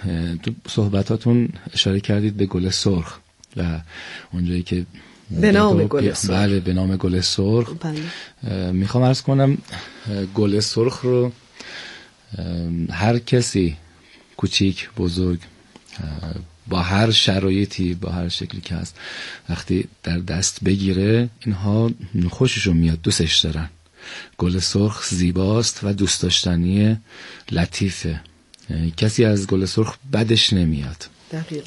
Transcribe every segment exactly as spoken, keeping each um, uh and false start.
تو صحبتاتون اشاره کردید به گل سرخ و اونجایی که به نام گل سرخ. بله به نام گل سرخ. بله. میخوام عرض کنم گل سرخ رو هر کسی کوچیک بزرگ با هر شرایطی با هر شکلی که هست وقتی در دست بگیره اینها خوششون میاد، دوستش دارن. گل سرخ زیباست و دوست داشتنی، لطیفه. کسی از گل سرخ بدش نمیاد. دقیقاً.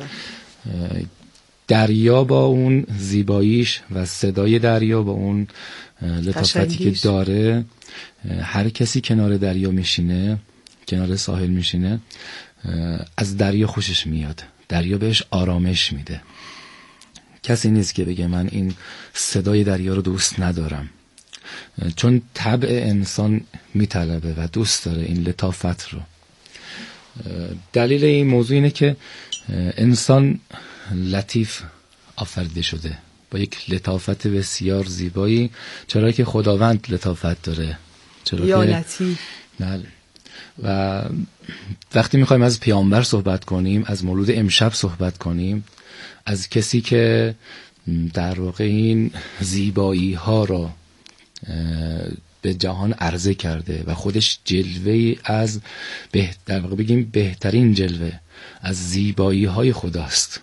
دریا با اون زیباییش و صدای دریا با اون لطافتی که داره، هر کسی کنار دریا میشینه، کنار ساحل میشینه، از دریا خوشش میاد. دریا بهش آرامش میده. کسی نیست که بگه من این صدای دریا رو دوست ندارم، چون طبع انسان میطلبه و دوست داره این لطافت رو. دلیل این موضوع اینه که انسان لطیف آفریده شده با یک لطافت بسیار زیبایی. چرا که خداوند لطافت داره، چرا یا که لطیف. بله. و وقتی میخوایم از پیامبر صحبت کنیم، از مولود امشب صحبت کنیم، از کسی که در واقع این زیبایی ها را به جهان عرضه کرده و خودش جلوه‌ای از بهتر، در واقع بگیم بهترین جلوه از زیبایی های خداست،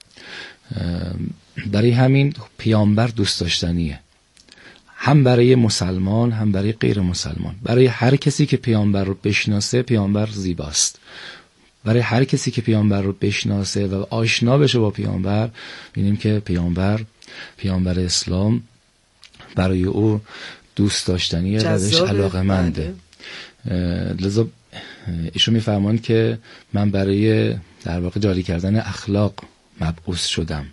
برای همین پیامبر دوست داشتنیه، هم برای مسلمان هم برای غیر مسلمان. برای هر کسی که پیامبر رو بشناسه پیامبر زیباست. برای هر کسی که پیامبر رو بشناسه و آشنا بشه با پیامبر، ببینیم که پیامبر پیامبر اسلام برای او دوست داشتنیه و بهش علاقه‌منده. لذا ایشون میفرمان که من برای در واقع جاری کردن اخلاق مبعوث شدم.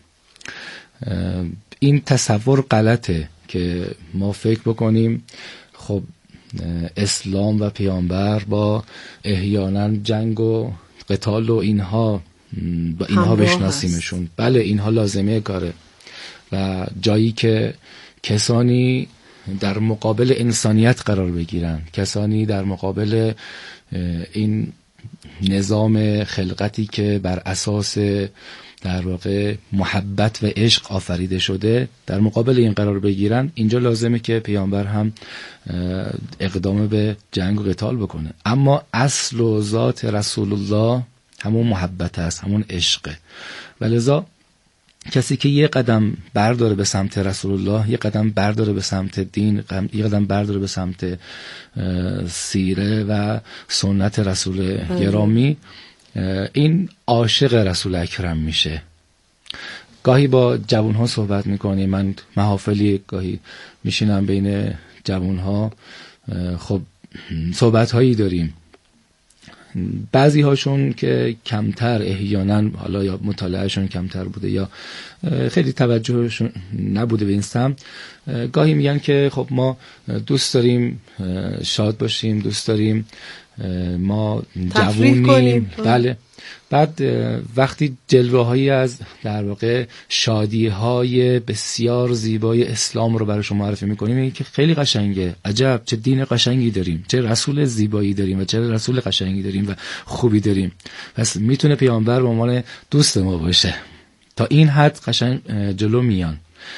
این تصور غلطه که ما فکر بکنیم خب اسلام و پیامبر با احیانا جنگ و قتال و اینها با اینها بشناسیمشون. بله اینها لازمه کاره و جایی که کسانی در مقابل انسانیت قرار بگیرن، کسانی در مقابل این نظام خلقتی که بر اساس در واقع محبت و عشق آفریده شده، در مقابل این قرار بگیرن، اینجا لازمه که پیامبر هم اقدام به جنگ و قتال بکنه. اما اصل و ذات رسول الله همون محبت است، همون عشقه. ولذا کسی که یه قدم برداره به سمت رسول الله، یه قدم برداره به سمت دین، یه قدم برداره به سمت سیره و سنت رسول گرامی، این عاشق رسول اکرم میشه. گاهی با جوانها صحبت میکنیم، من محافلی گاهی میشینم بین جوانها، خب صحبت هایی داریم. بعضی هاشون که کمتر احیانا حالا یا مطالعهشون کمتر بوده یا خیلی توجهشون نبوده به این سمت، گاهی میگن که خب ما دوست داریم شاد باشیم، دوست داریم ما جوونیم. بله. بعد وقتی جلوه هایی از در واقع شادی های بسیار زیبای اسلام رو برای شما معرفی میکنیم، این که خیلی قشنگه، عجب چه دین قشنگی داریم، چه رسول زیبایی داریم و چه رسول قشنگی داریم و خوبی داریم. پس میتونه پیامبر به عنوان دوست ما باشه. تا این حد قشنگ جلو میان.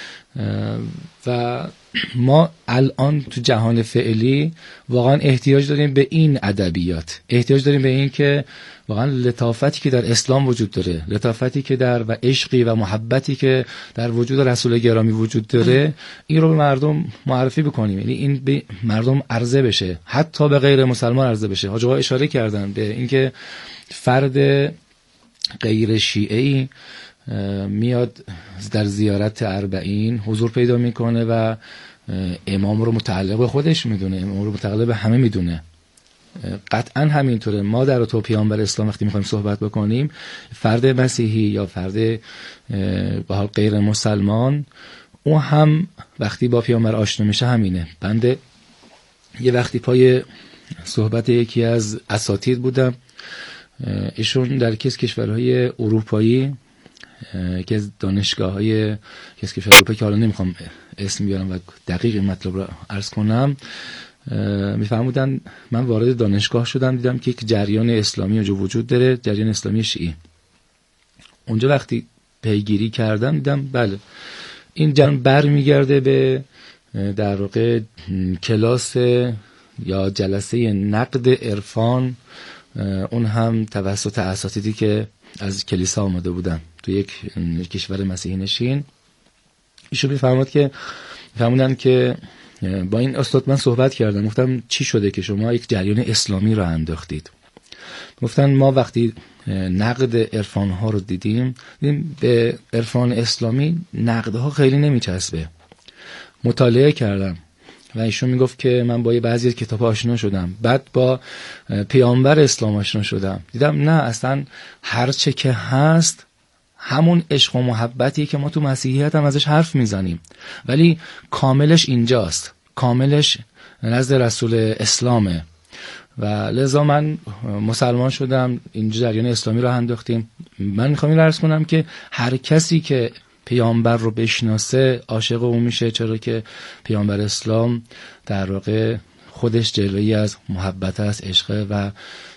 و ما الان تو جهان فعلی واقعا احتیاج داریم به این ادبیات، احتیاج داریم به این که واقعا لطافتی که در اسلام وجود داره، لطافتی که در و عشقی و محبتی که در وجود رسول گرامی وجود داره، این رو به مردم معرفی بکنیم. یعنی این به مردم عرضه بشه، حتی به غیر مسلمان عرضه بشه. حاج آقا اشاره کردن به اینکه فرد غیر شیعی میاد در زیارت اربعین حضور پیدا میکنه و امام رو متعلق به خودش میدونه، امام رو متعلق به همه میدونه. قطعا همینطوره. ما در تو پیامبر اسلام وقتی میخوایم صحبت بکنیم، فرد مسیحی یا فرد به حال غیر مسلمان، اون هم وقتی با پیامبر آشنا میشه همینه. بنده یه وقتی پای صحبت یکی از اساتید بودم، ایشون در یکی از کشورهای اروپایی که از دانشگاه‌های که از کشور اروپا که حالا نمیخوام اسم بیارم و دقیق مطلب رو عرض کنم، میفرمودن من وارد دانشگاه شدم، دیدم که یک جریان اسلامی اونجا وجود داره، جریان اسلامی شیعی. اونجا وقتی پیگیری کردم دیدم بله این جریان برمیگرده به در واقع کلاس یا جلسه نقد عرفان، اون هم توسط اساتیدی که از کلیسا آمده بودن تو یک کشور مسیحی نشین. ایشون میفرماد که فرمودن که با این استاد من صحبت کردم، گفتم چی شده که شما یک جریان اسلامی رو انداختید؟ گفتن ما وقتی نقد عرفان ها رو دیدیم دیدیم به عرفان اسلامی نقدها خیلی نمیچسبه. مطالعه کردم و ایشون میگفت که من با یه بعضی از کتاب آشنا شدم، بعد با پیامبر اسلام آشنا شدم، دیدم نه اصلا هر چه که هست همون عشق و محبتی که ما تو مسیحیت هم ازش حرف میزنیم، ولی کاملش اینجاست، کاملش نزد رسول اسلامه. و لذا من مسلمان شدم، اینجا جریان اسلامی رو انداختیم. من میخوام این رو عرض کنم که هر کسی که پیامبر رو بشناسه عاشق او میشه، چرا که پیامبر اسلام در واقع خودش جلوه‌ای از محبت است، عشق، و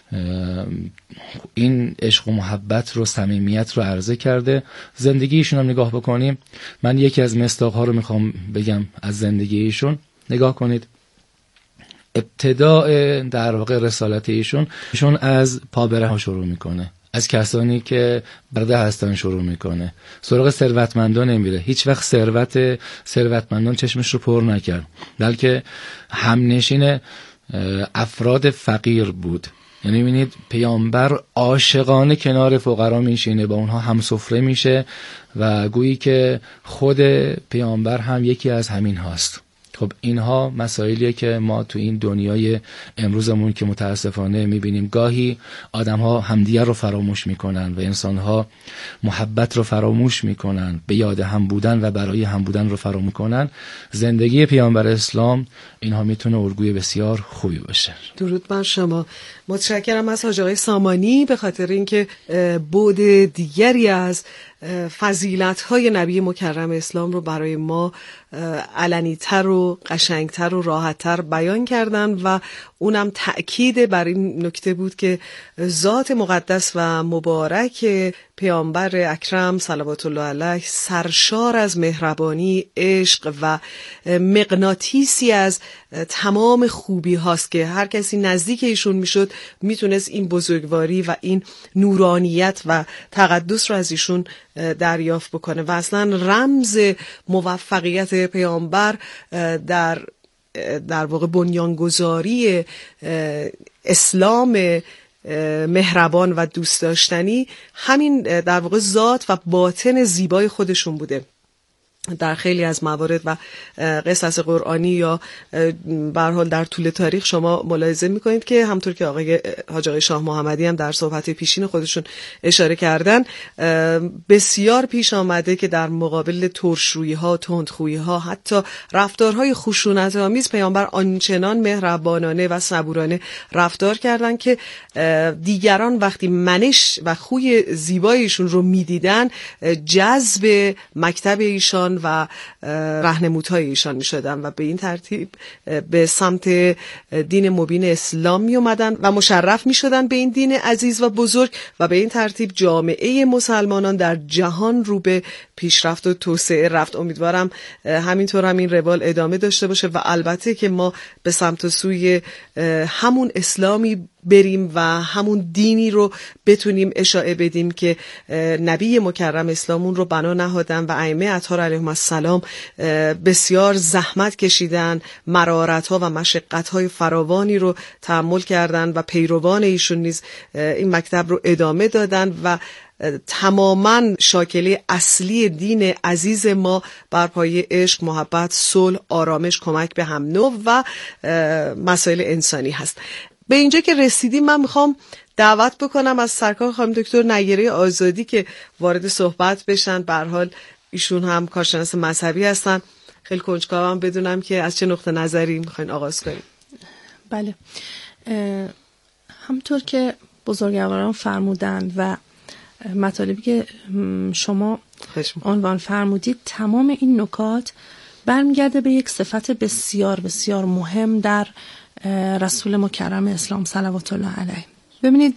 این عشق و محبت رو، صمیمیت رو عرضه کرده. زندگی ایشون هم نگاه بکنیم، من یکی از مصداق‌ها رو میخوام بگم از زندگی ایشون. نگاه کنید ابتداء در واقع رسالت ایشون، ایشون از پابره ها شروع میکنه، از کسانی که برده هستن شروع میکنه، سراغ ثروتمندان نمیره. هیچ وقت ثروت ثروتمندان چشمش رو پر نکرد، بلکه همنشین افراد فقیر بود. یعنی می‌بینید پیامبر عاشقانه کنار فقرا میشینه، با اونها هم سفره میشه و گویی که خود پیامبر هم یکی از همین هاست. خب اینها مسائلیه که ما تو این دنیای امروزمون که متاسفانه میبینیم گاهی آدم‌ها همدیگر رو فراموش میکنن و انسان‌ها محبت رو فراموش میکنن، به یاد هم بودن و برای هم بودن رو فراموش میکنن. زندگی پیامبر اسلام اینها میتونه الگوی بسیار خوبی باشه. درود بر شما. متشکرم از حاج آقای سامانی به خاطر اینکه بعد دیگری از فضیلت‌های نبی مکرم اسلام رو برای ما علنی‌تر و قشنگتر و راحت‌تر بیان کردن و اونم تأکید بر این نکته بود که ذات مقدس و مبارک پیامبر اکرم صلوات الله علیه سرشار از مهربانی، عشق و مغناطیسی از تمام خوبی هاست که هر کسی نزدیک ایشون میشد میتونست این بزرگواری و این نورانیت و تقدس رو از ایشون دریافت بکنه. و اصلا رمز موفقیت پیامبر در در واقع بنیانگذاری اسلام مهربان و دوست داشتنی همین در واقع ذات و باطن زیبای خودشون بوده. در خیلی از موارد و قصص قرآنی یا به هر حال در طول تاریخ شما ملاحظه میکنید که همطور که آقای حاج آقای شاه محمدی هم در صحبت پیشین خودشون اشاره کردن، بسیار پیش آمده که در مقابل ترشرویی ها، تندخویی ها، حتی رفتارهای خشونت آمیز پیامبر آنچنان مهربانانه و صبورانه رفتار کردن که دیگران وقتی منش و خوی زیبایشون رو میدیدن جذب مکتب ایشان و راهنمودهای ایشان می شدن و به این ترتیب به سمت دین مبین اسلام می اومدن و مشرف می شدن به این دین عزیز و بزرگ و به این ترتیب جامعه مسلمانان در جهان رو به پیشرفت و توسعه رفت. امیدوارم همینطور هم این روال ادامه داشته باشه و البته که ما به سمت سوی همون اسلامی بریم و همون دینی رو بتونیم اشاعه بدیم که نبی مکرم اسلامون رو بنا نهادن و ائمه اطهار علیهم السلام بسیار زحمت کشیدن، مرارت‌ها و مشقت‌های فراوانی رو تحمل کردن و پیروان ایشون نیز این مکتب رو ادامه دادن و تماما شاکله اصلی دین عزیز ما بر پایه عشق، محبت، صلح، آرامش، کمک به هم نوع و مسائل انسانی هست. به اینجا که رسیدیم من میخوام دعوت بکنم از سرکار خانم دکتر نیره آزادی که وارد صحبت بشن. به هر حال ایشون هم کارشناس مذهبی هستن. خیلی کنجکاوم بدونم که از چه نقطه نظری میخواین آغاز کنیم. بله، همطور که بزرگواران فرمودند و مطالبی که شما عنوان فرمودید، تمام این نکات برمیگرده به یک صفت بسیار بسیار مهم در رسول مکرم اسلام صلوات الله علیه. ببینید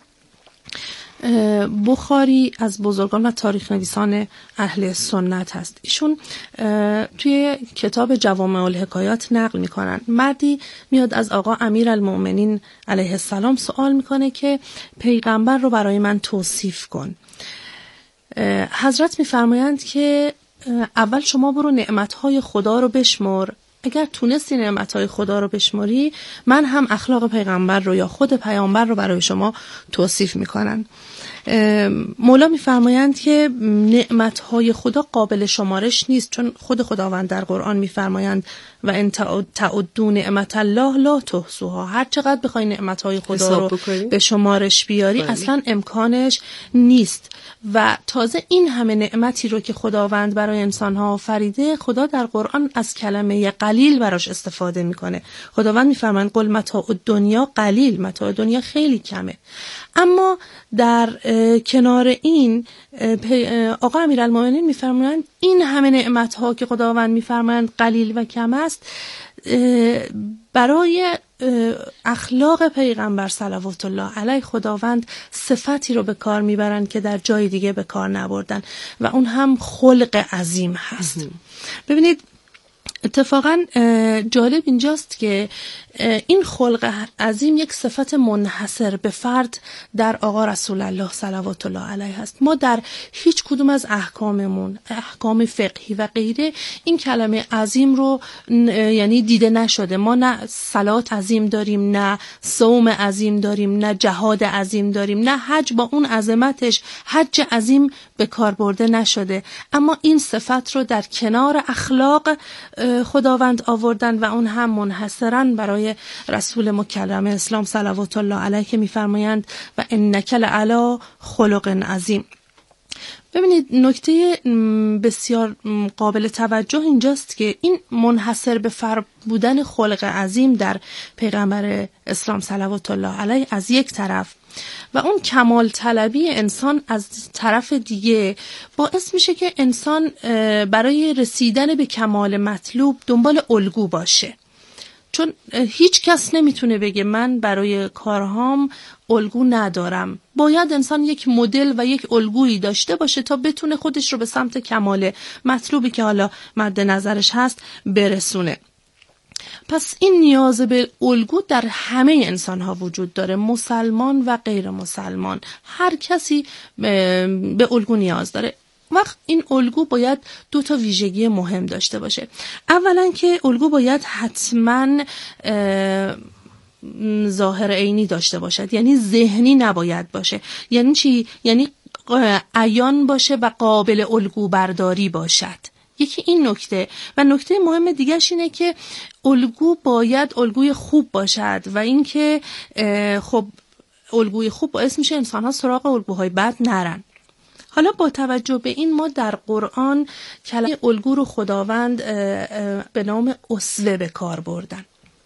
بخاری از بزرگان و تاریخ نویسان اهل سنت هست. ایشون توی کتاب جوامع الحکایات نقل میکنن، مردی میاد از آقا امیرالمؤمنین علیه السلام سوال میکنه که پیغمبر رو برای من توصیف کن. حضرت میفرمایند که اول شما برو نعمتهای خدا رو بشمر، اگر تونستی نعمتهای خدا رو بشمری من هم اخلاق پیغمبر رو یا خود پیامبر رو برای شما توصیف میکنن. مولا میفرمایند که نعمتهای خدا قابل شمارش نیست، چون خود خداوند در قرآن میفرمایند و ان تعدوا نعمت الله لا تحصوها، هر چقدر بخوای نعمتهای خدا رو به شمارش بیاری بله. اصلا امکانش نیست. و تازه این همه نعمتی رو که خداوند برای انسانها آفریده، خدا در قرآن از کلمه قلیل براش استفاده میکنه. خداوند میفرمایند قل متاع الدنیا قلیل، متاع دنیا خیلی کمه. اما در کنار این آقا امیرالمؤمنین میفرمایند این همه نعمت‌ها که خداوند میفرمایند قلیل و کم است، برای اخلاق پیغمبر صلوات الله علیه خداوند صفتی رو به کار میبرند که در جای دیگه به کار نبردن و اون هم خلق عظیم هست. ببینید اتفاقا جالب اینجاست که این خلق عظیم یک صفت منحصر به فرد در آقا رسول الله صلوات الله علیه هست. ما در هیچ کدوم از احکاممون، احکام فقهی و غیره، این کلمه عظیم رو یعنی دیده نشده. ما نه صلات عظیم داریم، نه صوم عظیم داریم، نه جهاد عظیم داریم، نه حج با اون عظمتش حج عظیم به کار برده نشده. اما این صفت رو در کنار اخلاق خداوند آوردن و اون هم منحصراً برای رسول مکرم اسلام صلوات الله علیه که میفرمایند و انک لعلی خلق عظیم. ببینید نکته بسیار قابل توجه اینجاست که این منحصر به فرد بودن خلق عظیم در پیغمبر اسلام صلوات الله علیه از یک طرف و اون کمال طلبی انسان از طرف دیگه باعث میشه که انسان برای رسیدن به کمال مطلوب دنبال الگو باشه. چون هیچ کس نمیتونه بگه من برای کارهام الگو ندارم. باید انسان یک مدل و یک الگویی داشته باشه تا بتونه خودش رو به سمت کمال مطلوبی که حالا مد نظرش هست برسونه. پس این نیاز به الگو در همه انسان ها وجود داره، مسلمان و غیر مسلمان. هر کسی به الگو نیاز داره. وقت این الگو باید دو تا ویژگی مهم داشته باشه. اولا که الگو باید حتما ظاهر عینی داشته باشد، یعنی ذهنی نباید باشه. یعنی چی؟ یعنی عیان باشه و قابل الگو برداری باشد. یکی این نکته. و نکته مهم دیگرش اینه که الگو باید الگوی خوب باشد و اینکه خب الگوی خوب باعث میشه انسان ها سراغ الگوهای بد نرن. حالا با توجه به این ما در قرآن کلمه الگو رو خداوند به نام اسوه به کار بردن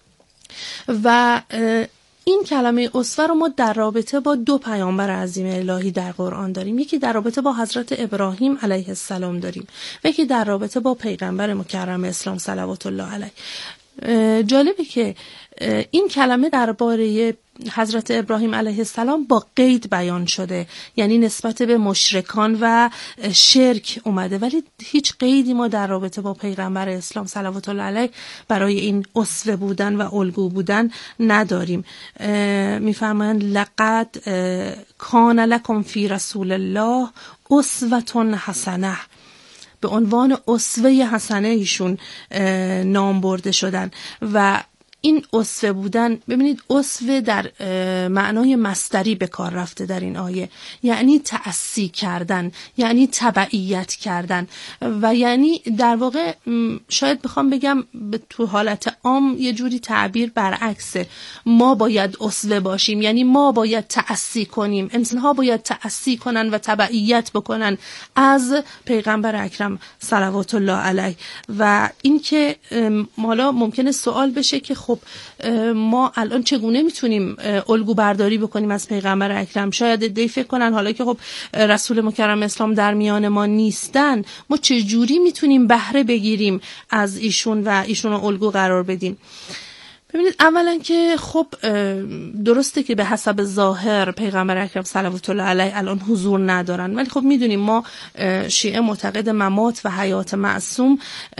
و این کلمه اسوه رو ما در رابطه با دو پیامبر عظیم الهی در قرآن داریم. یکی در رابطه با حضرت ابراهیم علیه السلام داریم و یکی در رابطه با پیغمبر مکرم اسلام صلوات الله علیه. جالبه که این کلمه درباره حضرت ابراهیم علیه السلام با قید بیان شده، یعنی نسبت به مشرکان و شرک اومده، ولی هیچ قیدی ما در رابطه با پیغمبر اسلام صلوات الله علیه برای این اسوه بودن و الگو بودن نداریم. میفرمایند لقد کان لکم فی رسول الله اسوة حسنه، به عنوان اسوه حسنه ایشون نام برده شدن. و این اسوه بودن، ببینید اسوه در معنای مصدری به کار رفته در این آیه، یعنی تأسی کردن، یعنی تبعیت کردن و یعنی در واقع شاید بخوام بگم تو حالت عام یه جوری تعبیر برعکسه. ما باید اسوه باشیم، یعنی ما باید تأسی کنیم، انسان‌ها باید تأسی کنن و تبعیت بکنن از پیغمبر اکرم صلوات الله علیه. و این که حالا ممکنه سوال بشه که خب خب ما الان چگونه میتونیم الگو برداری بکنیم از پیغمبر اکرم؟ شاید عده‌ای فکر کنن حالا که خب رسول مکرم اسلام در میان ما نیستن، ما چجوری میتونیم بهره بگیریم از ایشون و ایشون رو الگو قرار بدیم؟ ببینید، اولا که خب درسته که به حسب ظاهر پیغمبر اکرم صلوات الله علیه الان حضور ندارن، ولی خب میدونیم ما شیعه معتقد ممات و حیات معصوم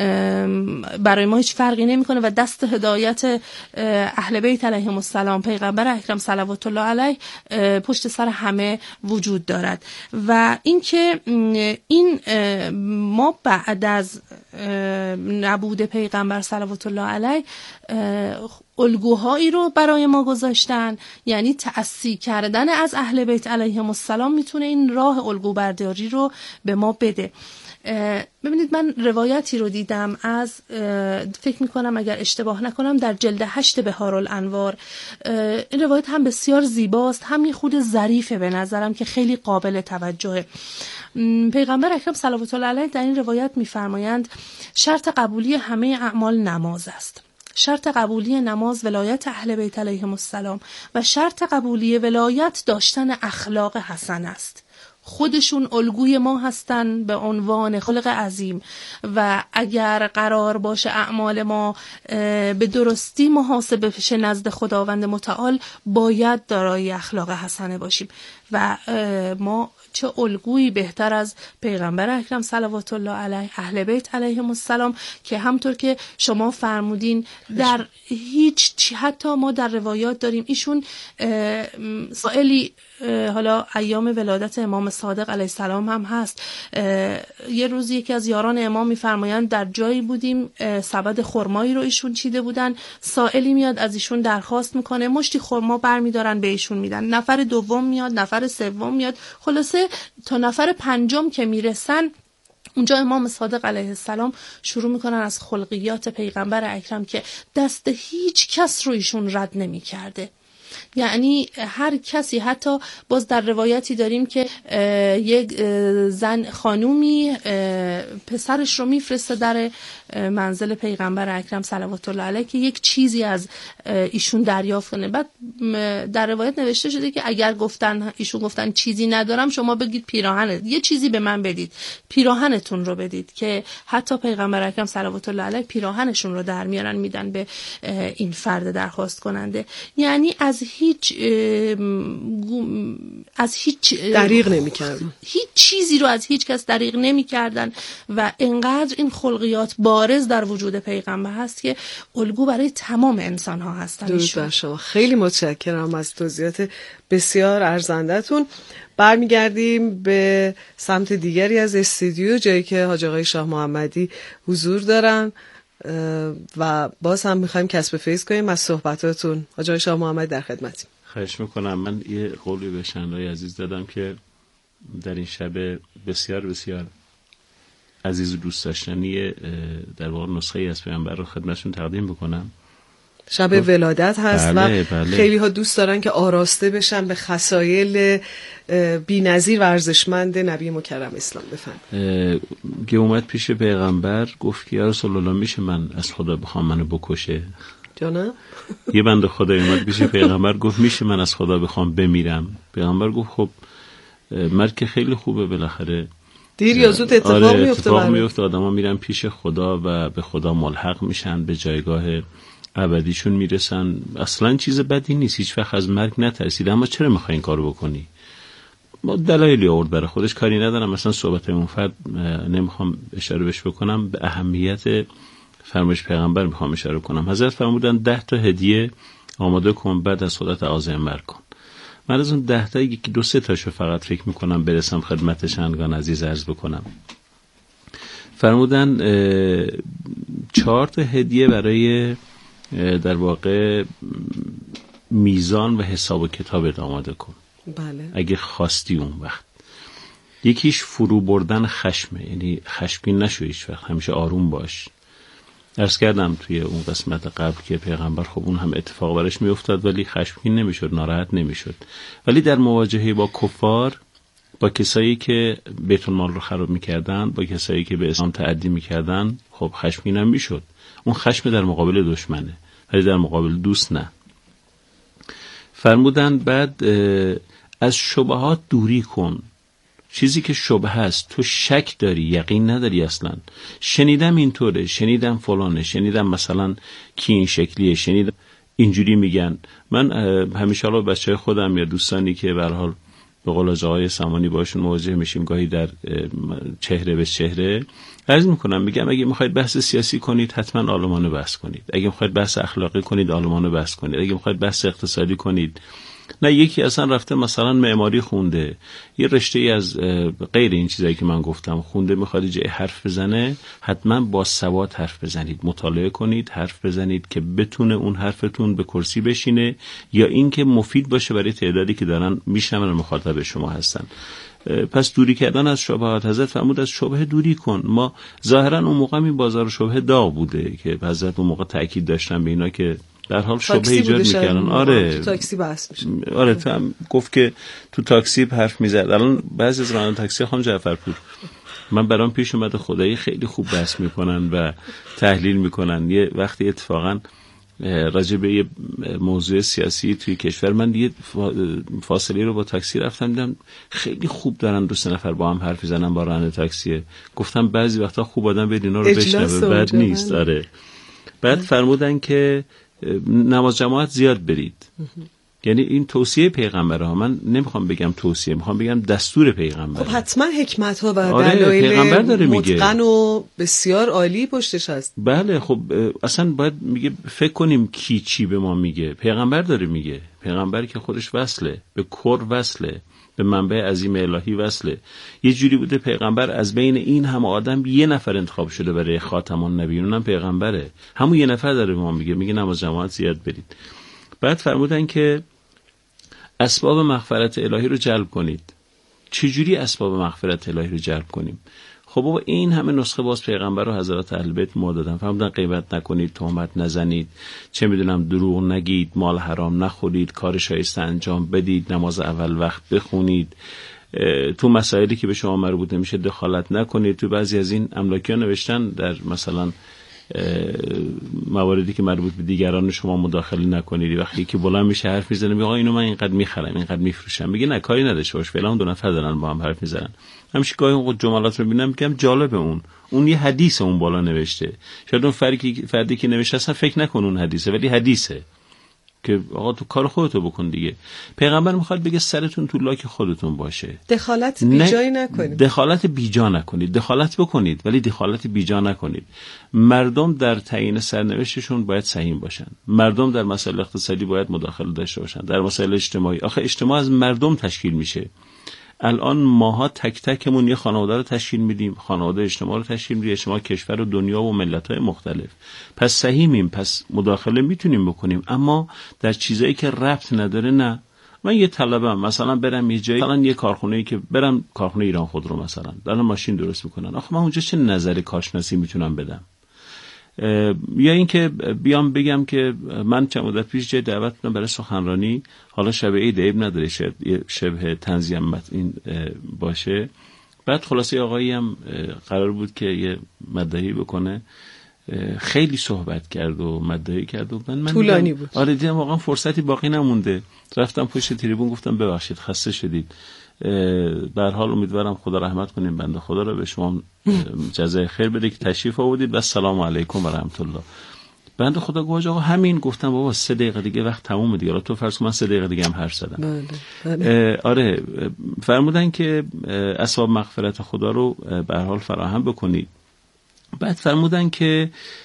برای ما هیچ فرقی نمیکنه و دست هدایت اهل بیت علیهم السلام، پیغمبر اکرم صلوات الله علیه پشت سر همه وجود دارد. و اینکه این ما بعد از نبود پیغمبر صلوات الله علیه الگوهایی رو برای ما گذاشتن، یعنی تأسی کردن از اهل بیت علیهم السلام میتونه این راه الگو برداری رو به ما بده. ببینید، من روایتی رو دیدم از، فکر میکنم اگر اشتباه نکنم در جلد هشت بهارالانوار. این روایت هم بسیار زیباست، هم یه خود ظریفه به نظرم که خیلی قابل توجهه. پیغمبر اکرم صلوات الله علیه در این روایت میفرمایند شرط قبولی همه اعمال نماز است. شرط قبولی نماز ولایت اهل بیت علیهم السلام و شرط قبولی ولایت داشتن اخلاق حسن است. خودشون الگوی ما هستن به عنوان خلق عظیم و اگر قرار باشه اعمال ما به درستی محاسبه بشه نزد خداوند متعال، باید دارای اخلاق حسنه باشیم و ما چه الگویی بهتر از پیغمبر اکرم صلوات الله علیه، اهل بیت علیهم السلام، که همطور که شما فرمودین در هیچ، حتی ما در روایات داریم ایشون سائلی، حالا ایام ولادت امام صادق علیه السلام هم هست، یه روز یکی از یاران امام میفرمایند در جایی بودیم سبد خرمایی رو ایشون چیده بودن، سائلی میاد از ایشون درخواست میکنه، مشتی خرما برمیدارن به ایشون میدن، نفر دوم میاد، نفر سوم میاد، خلاصه تا نفر پنجم که میرسن، اونجا امام صادق علیه السلام شروع میکنن از خلقیات پیغمبر اکرم که دست هیچ کس رو ایشون رد نمی کرده. یعنی هر کسی، حتی باز در روایتی داریم که یک زن خانومی پسرش رو میفرسته در منزل پیغمبر اکرم صلوات الله علیه که یک چیزی از ایشون دریافت کنه. بعد در روایت نوشته شده که اگر گفتن ایشون گفتن چیزی ندارم، شما بگید پیراهن، یه چیزی به من بدید، پیراهنتون رو بدید، که حتی پیغمبر اکرم صلوات الله علیه پیراهنشون رو در میارن میدن به این فرد درخواست کننده. یعنی از هیچ از هیچ دریغ نمی‌کردن، هیچ چیزی رو از هیچ کس دریغ نمی‌کردن و انقدر این خلقیات بارز در وجود پیغمبر هست که الگو برای تمام انسان ها هستن. درود بر شما، خیلی متشکرم از توضیحات بسیار ارزنده‌تون. برمیگردیم به سمت دیگری از استودیو، جایی که حاج آقای شاه محمدی حضور دارن و باز هم میخوایم کسب فیض کنیم از صحبتاتون. حاج آقای شاه محمدی در خدمتیم. خواهش میکنم. من یه قولی به شنوای عزیز دادم که در این شب بسیار بسیار عزیز و دوست داشتنی در واقع نسخه ای از پیامبر رو خدمتشون تقدیم بکنم. شب ولادت هست. بله، و بله. خیلی ها دوست دارن که آراسته بشن به خصایل بی‌نظیر و ارزشمند نبی مکرم اسلام. بفرمایید. که اومد پیش پیغمبر گفت که یا رسول الله میشه من از خدا بخوام منو بکشه؟ جانم؟ یه بنده خدا اومد پیش پیغمبر گفت میشه من از خدا بخوام بمیرم؟ پیغمبر گفت خب مرگ خیلی خوبه، بالاخره دیر یا زود اتفاق آره میفته. اتفاق میفته، آدما میرن پیش خدا و به خدا ملحق میشن، به جایگاه ابدیشون میرسن. اصلا چیز بدی نیست، هیچ وقت از مرگ نترسید، اما چرا میخوای این کارو بکنی؟ ما دلایلی آورد برای خودش، کاری ندارم، مثلا صحبت اون فرد نمیخوام اشاره بهش بکنم، به اهمیت فرمایش پیغمبر میخوام اشاره کنم. حضرت فرمودن ده تا هدیه آماده کن بعد از خودت عازم مر کن. من از اون ده تا یکی دو سه تاشو فقط فکر میکنم برسم خدمت شنگان عزیز عرض بکنم. فرمودن چهار تا هدیه برای در واقع میزان و حساب و کتابت آماده کن. بله. اگه خواستی اون وقت. یکیش فرو بردن خشمه، یعنی خشمگین نشو هیچ وقت، همیشه آروم باش. عرض کردم توی اون قسمت قبل که پیغمبر خب اون هم اتفاق برش می افتاد ولی خشمگین نمیشد، ناراحت نمیشد. ولی در مواجهه با کفار، با کسایی که بیت المال رو خراب میکردن، با کسایی که به اسلام تعدی میکردن، خب خشمگین هم میشد. اون خشم در مقابل دشمنه. ولی در مقابل دوست نه. فرمودن بعد از شبهات دوری کن. چیزی که شبهه است تو شک داری، یقین نداری اصلا. شنیدم اینطوره، شنیدم فلانه، شنیدم مثلا کی این شکلیه، شنیدم اینجوری میگن. من همیشه حالا بچه خودم یا دوستانی که به هر حال به قول آقای سامانی باشون مواجه میشیم گاهی در چهره به چهره، عرض میکنم میگم اگه میخواید بحث سیاسی کنید حتما آلمانو بحث کنید، اگه میخواید بحث اخلاقی کنید آلمانو بحث کنید، اگه میخواید بحث اقتصادی کنید. نه یکی اصلا رفته مثلا معماری خونده، یه رشته ای از غیر این چیزایی که من گفتم خونده، میخواد جای حرف بزنه، حتما با سواد حرف بزنید، مطالعه کنید، حرف بزنید که بتونه اون حرفتون به کرسی بشینه یا اینکه مفید باشه برای تعدادی که دارن میشنون و مخاطب شما هستن. پس دوری کردن از شبهات، حضرت فرمود از شبهه دوری کن. ما ظاهرا اون موقع این بازار شبهه داغ بوده که حضرت اون موقع تاکید داشتن به اینا که در حال شبهه ایجاد میکردن. آره تو تاکسی بحث میشه. آره تو هم گفت که تو تاکسی حرف میزد. الان بعضی از راننده تاکسی خانم جعفرپور من برام پیش اومده خدایی خیلی خوب بحث میکنن و تحلیل میکنن. یه وقتی اتفاقا راجع به یه موضوع سیاسی توی کشور من یه فاصله رو با تاکسی رفتم دیدم خیلی خوب دارن دو سه نفر با هم حرف میزنن با راننده تاکسی. گفتم بعضی وقتا خوب آدم به اینا رو بشنوه، بد نیست. آره بعد فرمودن که نماز جماعت زیاد برید. یعنی این توصیه پیغمبره ها، من نمیخوام بگم توصیه، میخوام بگم دستور پیغمبره. خب حتما حکمت ها و آره، دلایل متقن و بسیار عالی پشتش هست. بله خب اصلا باید میگه فکر کنیم کی چی به ما میگه. پیغمبر داره میگه، پیغمبر که خودش وصله به کر، وصله به منبع عظیم الهی وصله. یه جوری بوده پیغمبر از بین این همه آدم یه نفر انتخاب شده برای خاتم النبیین، اونم پیغمبره. همون یه نفر داره ما میگه، میگه نماز جماعت زیاد برید. بعد فرمودن که اسباب مغفرت الهی رو جلب کنید. چجوری اسباب مغفرت الهی رو جلب کنیم؟ خب بابا این همه نسخه باز پیغمبر و حضرات اهل بیت ما دادن. فرمودن غیبت نکنید، تهمت نزنید، چه میدونم دروغ نگید، مال حرام نخورید، کار شایسته انجام بدید، نماز اول وقت بخونید، تو مسائلی که به شما مربوط نمیشه دخالت نکنید. تو بعضی از این املاکیان نوشتن در مثلا مواردی که مربوط به دیگران شما مداخله نکنید. وقتی که بلند میشه حرف میزنه میگه آقا اینو من اینقدر میخرم، اینقدر میفروشم، میگه نه کاری نداشته باش، فعلا دو نفر دارن با هم حرف میزنن. همیشه گاهی اون جملات رو میبینم میگم جالب، اون اون یه حدیث اون بالا نوشته، شاید اون فردی که فردی که نوشته اصلا فکر نکنه اون حدیثه، ولی حدیثه که آقا تو کار خودتو بکن دیگه. پیغمبر میخواد بگه سرتون تو لاک خودتون باشه، دخالت بیجایی نکنید. دخالت بیجا نکنید، دخالت بکنید ولی دخالت بیجا نکنید. مردم در تعیین سرنوشتشون باید سهیم باشن، مردم در مسائل اقتصادی باید مداخله داشته باشن، در مسائل اجتماعی. آخه اجتماع از مردم تشکیل میشه. الان ماها تک تکمون یه خانواده رو تشکیل میدیم، خانواده اجتماع رو تشکیل میدیم، اجتماع کشور و دنیا و ملت‌های مختلف. پس سهیمیم، پس مداخله میتونیم بکنیم، اما در چیزایی که ربط نداره نه. من یه طلبم مثلا برم یه جایی، مثلا یه کارخونه‌ای که برم کارخونه ایران خودرو مثلا دارن ماشین درست میکنن، آخه من اونجا چه نظر کارشناسی میتونم بدم؟ یا اینکه بیام بگم که من چند مدت پیش جای دعوت بودم برای سخنرانی، حالا شب عید عیب نداره، شاید یه شبه تنظیم این باشه. بعد خلاصه آقایی هم قرار بود که یه مدعی بکنه، خیلی صحبت کرد و مدعی کرد و من من طولانی بود. آره دیدم واقعا فرصتی باقی نمونده. رفتم پشت تریبون گفتم ببخشید خسته شدید، به هر حال امیدوارم خدا رحمت کنیم بنده خدا رو، به شما جزای خیر بده که تشریف آوردید و السلام علیکم و رحمت الله. بنده خدا گفت آقا همین. گفتم بابا سه دقیقه دیگه وقت تمومه دیگه، تو فرض کن من سه دقیقه دیگه هم حرف زدم. بله بله. آره فرمودن که اسباب مغفرت خدا رو به هر حال فراهم بکنید. بعد فرمودن که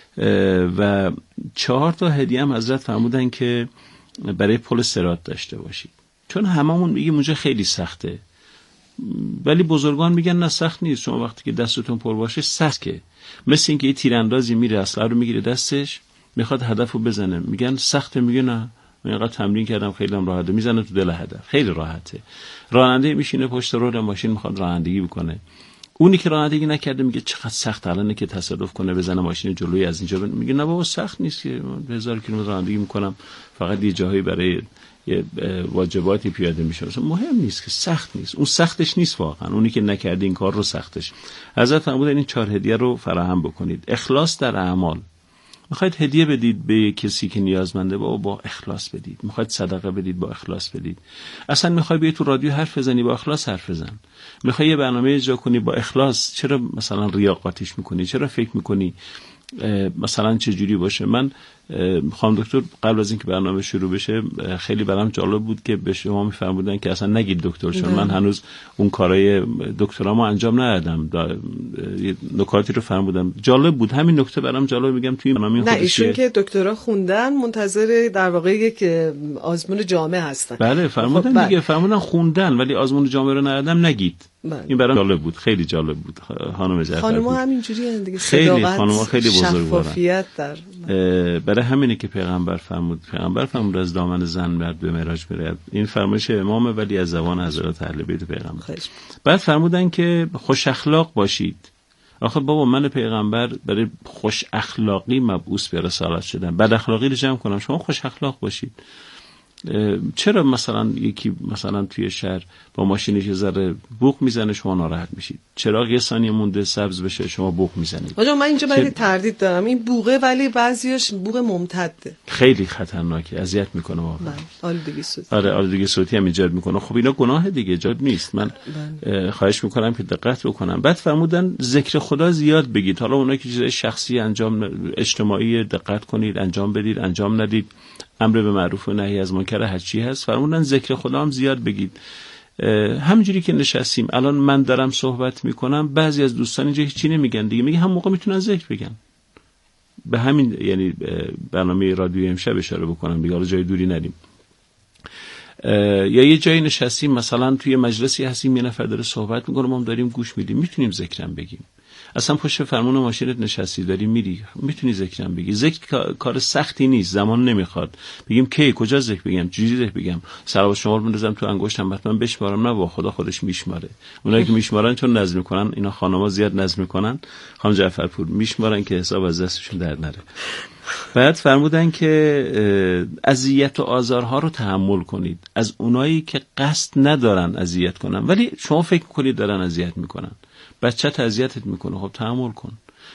و چهار تا هدیه هم حضرت فرمودن که برای پل صراط داشته باشید، چون هممون میگیم اونجا خیلی سخته، ولی بزرگان میگن نه سخت نیست. شما وقتی که دستتون پر باشه سخت، که مثل اینکه یه تیراندازی میره اسلحه رو میگیره دستش میخواد هدفو بزنه، میگن سخته، میگه نه من اینقدر تمرین کردم خیلی هم راحته، میزنه تو دل هدف، خیلی راحته. راننده میشینه پشت رول ماشین میخواد رانندگی بکنه، اونی که رانندگی نکرده میگه چقدر سخت الان که تصادف کنه بزنه ماشین جلوی از اینجا بن... میگه نه بابا سخت نیست که هزار کیلومتر رانندگی میکنم، فقط یه جاهایی برای یه واجباتی پیاده میشه، مثلا مهم نیست که سخت نیست. اون سختش نیست واقعا، اونی که نکرده این کار رو سختش. حضرت فرمودن این چهار هدیه رو فراهم بکنید. اخلاص در اعمال، میخواید هدیه بدید به کسی که نیازمنده، با با اخلاص بدید. میخواید صدقه بدید، با اخلاص بدید. اصلا میخوای بیای تو رادیو حرف بزنی، با اخلاص حرف بزن. میخوای یه برنامه اجرا کنی، با اخلاص. چرا مثلا ریا قاطیش میکنی؟ چرا فکر میکنی مثلا چه جوری باشه؟ من خانم دکتر قبل از اینکه برنامه شروع بشه خیلی برام جالب بود که به شما میفرمودن که اصلا نگید دکتر، چون من هنوز اون کارهای دکترامو انجام ندادم. نکاتی رو فرمودم جالب بود. همین نکته برام جالب، میگم توی برنامه نه ایشون که دکترا خوندن منتظر در واقع یک آزمون جامعه هستن. بله فرمودن دیگه، فرمودن خوندن ولی آزمون جامعه رو ندادم نگید. بله. این برام جالب بود، خیلی جالب بود. خانم جعفر خانم‌ها همینجوری هستن دیگه، خیلی خانم‌ها خیلی بزرگوارن. در برای همینه که پیغمبر فرمود پیغمبر فرمود از دامن زن مرد به معراج بره. این فرمایش امامه ولی از زبان حضرت اهل بیت پیغمبر. خیلی. بعد فرمودن که خوش اخلاق باشید. آخه بابا من پیغمبر برای خوش اخلاقی مبعوث به رسالت شدم، بد اخلاقی رو جمع کنم. شما خوش اخلاق باشید. چرا مثلا یکی مثلا توی شهر با ماشینش یه ذره بوق میزنه شما ناراحت میشید؟ چراغ یه ثانیه مونده سبز بشه شما بوق میزنید؟ آجا من اینجا برای تردید دارم، این بوقه ولی بعضیاش بوق ممتده، خیلی خطرناکه، اذیت میکنه واقعا. آلودگی صوتی. آره آلودگی صوتی هم ایجاد میکنه. خب اینا گناه دیگه، ایجاد نیست. من خواهش میکنم که دقت بکنم. بعد فرمودن ذکر خدا زیاد بگید. حالا اونایی که چیزای شخصی انجام اجتماعی دقت کنید، انجام بدید، انجام ندید. امر به معروف و نهی از منکر هر چی هست. فرمودن ذکر خدا هم زیاد بگید. همینجوری که نشستیم الان من دارم صحبت میکنم، بعضی از دوستان اینجا هیچی نمیگن دیگه، میگه هم موقع میتونن ذکر بگن. به همین یعنی برنامه رادیو امشب اشاره بکنم دیگه، حالا جای دوری نریم. یا یه جایی نشستیم مثلا توی مجلسی هستیم، یه نفر داره صحبت میکنه، ما هم داریم گوش میدیم، میتونیم ذکرم بگیم. اصلا پشت فرمون ماشینت نشستی داری میری، میتونی ذکرم بگی. ذکر کار سختی نیست، زمان نمیخواد. بگیم کی کجا ذکر بگم، چجوری ذکر بگم، صلوات شمار بندازم تو انگشتم حتما بشمارم؟ نه، با خدا خودش میشماره. اونایی که میشمارن چون نظم میکنن، اینا خانم‌ها زیاد نظم میکنن، خانم جعفرپور میشمارن که حساب از دستشون در نره. بعد فرمودن که اذیت و آزارها رو تحمل کنید از اونایی که قصد ندارن اذیت کنن ولی شما فکر کنید دارن اذیت میکنن. بچت اذیتت میکنه، خب تحمل کن.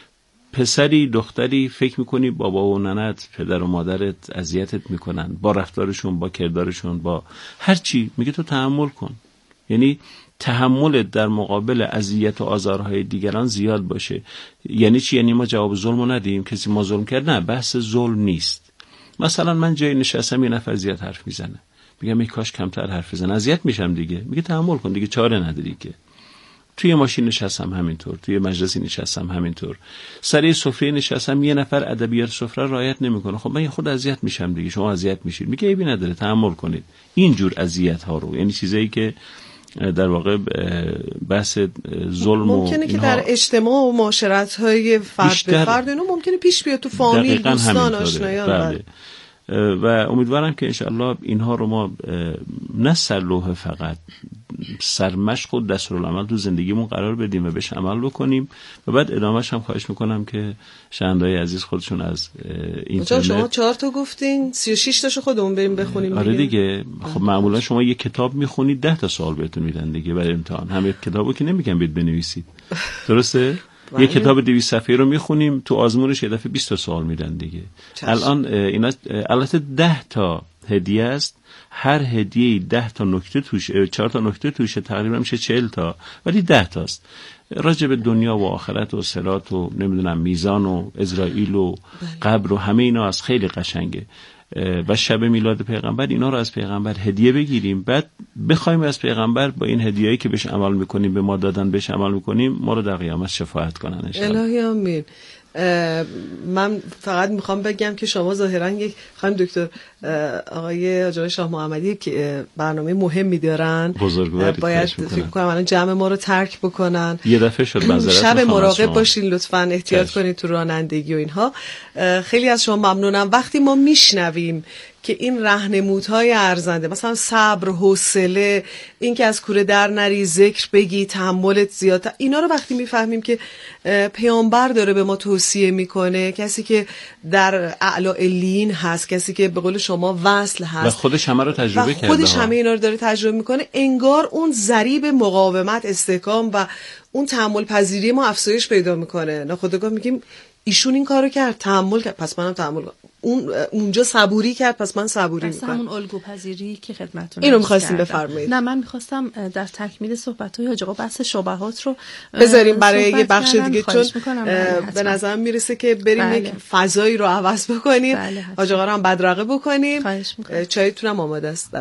پسری دختری فکر میکنی بابا و ننت پدر و مادرت اذیتت میکنن با رفتارشون، با کردارشون، با هر چی، میگه تو تحمل کن. یعنی تحملت در مقابل اذیت و آزارهای دیگران زیاد باشه. یعنی چی؟ یعنی ما جواب ظلمو ندیم، کسی ما ظلم کرد؟ نه، بحث ظلم نیست. مثلا من جای نشستم یه نفر زیاد حرف میزنه، میگم ای کاش کمتر حرف بزنه، اذیت میشم دیگه. میگه تحمل کن دیگه، چاره نداری که. توی ماشین نشستم همینطور، توی مجلسی نشستم همینطور، سر سفره نشستم یه نفر ادبیات سفره رعایت نمیکنه، خب من خود اذیت میشم دیگه، شما اذیت میشید. میگه عیبی نداره، تحمل کنید. اینجور اذیت ها رو، یعنی چیزایی که در واقع بحث ظلم و ممکنه که در اجتماع و معاشرت های فرد به فرد اینو ممکنه پیش بیاد، تو فامیل، دوستان، آشنایان. بله. و امیدوارم که انشاءالله اینها رو ما نه سرلوحه فقط سرمشق و دستورالعمل تو زندگیمون قرار بدیم و بهش عمل بکنیم و بعد ادامهش هم خواهش میکنم که شنونده‌های عزیز خودشون از اینترنت. شما چهار تا گفتین، سی و شش تاشو خودمون بریم بخونیم. آره دیگه. خب معمولا شما یک کتاب میخونید ده تا سوال بهتون میدن دیگه برای امتحان. هم یک کتابو که نمیگم بید بنویسید. درسته؟ یه کتاب دویست صفحه‌ای رو میخونیم، تو آزمونش یه دفعه بیست تا سوال میدن دیگه. چشم. الان اینا البته ده تا هدیه است، هر هدیه ده تا نکته توشه، چهار تا نکته توشه، تقریبا میشه چهل تا، ولی ده تاست. راجع به دنیا و آخرت و صراط و نمیدونم میزان و اسرائیل و قبر و همه اینا از خیلی قشنگه. و شب میلاد پیغمبر اینا رو از پیغمبر هدیه بگیریم، بعد بخوایم از پیغمبر با این هدیه‌ای که بهش عمل میکنیم، به ما دادن بهش عمل میکنیم، ما رو در قیامت شفاعت کنن ان شاء الله. الهی آمین. من فقط میخوام بگم که شما ظاهرا یک خانم دکتر آقای آقای شاه محمدی که برنامه مهمی دارن، باید فکر کنم الان جمع ما رو ترک بکنن. یه دفعه شد معذرت، شب مراقب باشین لطفاً، احتیاط کنید تو رانندگی و اینها. خیلی از شما ممنونم. وقتی ما میشنویم که این راهنمودهای ارزنده، مثلا صبر، حوصله، این که از کوره در نری، ذکر بگی، تحملت زیاد، اینا رو وقتی میفهمیم که پیامبر داره به ما توصیه میکنه، کسی که در اعلی علیین هست، کسی که به قول شما وصل هست و خودش همه رو تجربه کرده، خودش همه اینا رو داره تجربه میکنه، انگار اون ضریب مقاومت، استحکام و اون تحمل پذیری ما افزایش پیدا میکنه. ناخودآگاه میگیم ایشون این کارو کرد، تحمل کرد، پس منم تحمل کنم. اون اونجا صبوری کرد، پس من صبوری میکنم. همون الگو پذیری که خدمتتون اینو می‌خواستیم بفرمایید. نه من می‌خواستم در تکمیل صحبت‌های حاج آقا بحث شبهات رو بذاریم برای یه بخش دیگه، چون به نظرم میرسه که بریم بله. یک فضایی رو عوض بکنیم. بله حاج آقا رو هم بدرقه بکنیم. خواهش می‌کنم. چایتون هم آماده است.